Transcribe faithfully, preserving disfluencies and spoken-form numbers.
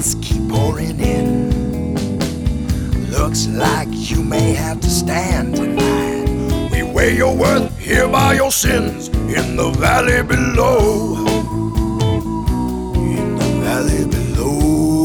just keep pouring in. Looks like you may have to stand tonight. We weigh your worth here by your sins in the valley below. In the valley below.